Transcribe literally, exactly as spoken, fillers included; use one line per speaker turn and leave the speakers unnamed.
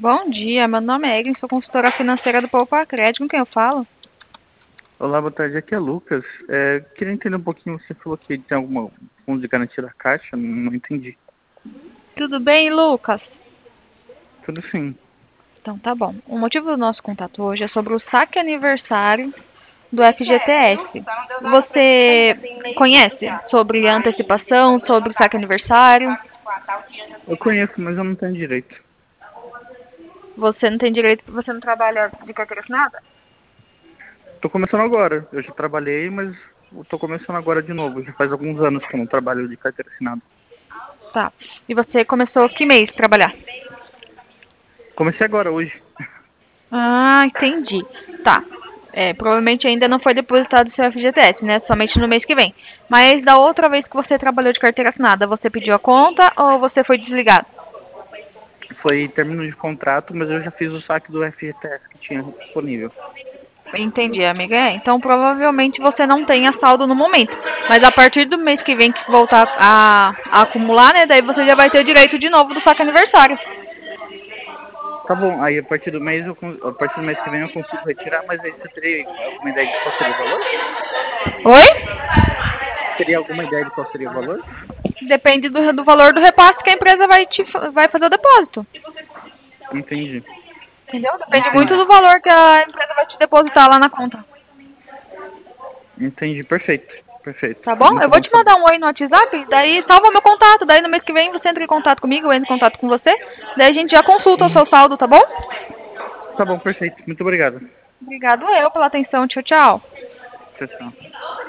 Bom dia, meu nome é Eglen, sou consultora financeira do Poupa Crédito. Com quem eu falo?
Olá, boa tarde. Aqui é Lucas. É, queria entender um pouquinho. Você falou que tem alguma fundo de garantia da Caixa? Não, não entendi.
Tudo bem, Lucas?
Tudo sim.
Então tá bom. O motivo do nosso contato hoje é sobre o saque aniversário do F G T S. Você conhece sobre antecipação, sobre o saque aniversário?
Eu conheço, mas eu não tenho direito.
Você não tem direito, você não trabalha de carteira assinada?
Tô começando agora. Eu já trabalhei, mas eu tô começando agora de novo. Já faz alguns anos que eu não trabalho de carteira assinada.
Tá. E você começou que mês trabalhar?
Comecei agora, hoje.
Ah, entendi. Tá. É, provavelmente ainda não foi depositado o seu F G T S, né? Somente no mês que vem. Mas da outra vez que você trabalhou de carteira assinada, você pediu a conta ou você foi desligado?
Foi término de contrato, mas eu já fiz o saque do F G T S que tinha disponível.
Entendi, amiga. É, então provavelmente você não tenha saldo no momento. Mas a partir do mês que vem que voltar a, a acumular, né? Daí você já vai ter o direito de novo do saque aniversário.
Tá bom, aí a partir do mês, eu, con- a partir do mês que vem eu consigo retirar, mas aí você teria alguma ideia de qual seria o valor?
Oi?
Teria alguma ideia de qual seria o valor?
Depende do, do valor do repasse que a empresa vai, te, vai fazer o depósito.
Entendi.
Entendeu? Depende muito
Entendi.
do valor que a empresa vai te depositar lá na conta.
Entendi, perfeito, perfeito.
Tá bom? Eu
Muito
vou
bom
te
saber.
mandar um oi no WhatsApp, daí salva meu contato, daí no mês que vem você entra em contato comigo, eu entro em contato com você, daí a gente já consulta o
Uhum.
seu saldo, tá bom?
Tá bom, perfeito. Muito obrigado.
Obrigado eu pela atenção, tchau, tchau.
Tchau, tchau.